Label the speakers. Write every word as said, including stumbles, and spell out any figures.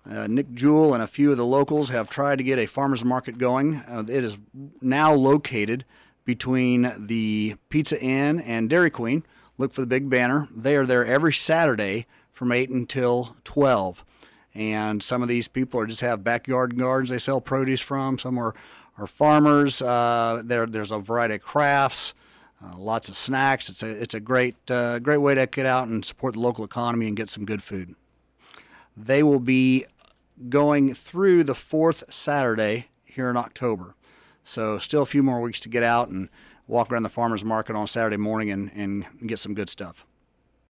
Speaker 1: Uh, Nick Jewell and a few of the locals have tried to get a farmers market going. Uh, it is now located between the Pizza Inn and Dairy Queen. Look for the big banner. They are there every Saturday from eight until twelve. And some of these people are just have backyard gardens they sell produce from. Some are, are farmers. Uh, there, there's a variety of crafts, uh, lots of snacks. It's a, it's a great, uh, great way to get out and support the local economy and get some good food. They will be going through the fourth Saturday here in October. So still a few more weeks to get out and walk around the farmers market on Saturday morning and, and get some good stuff.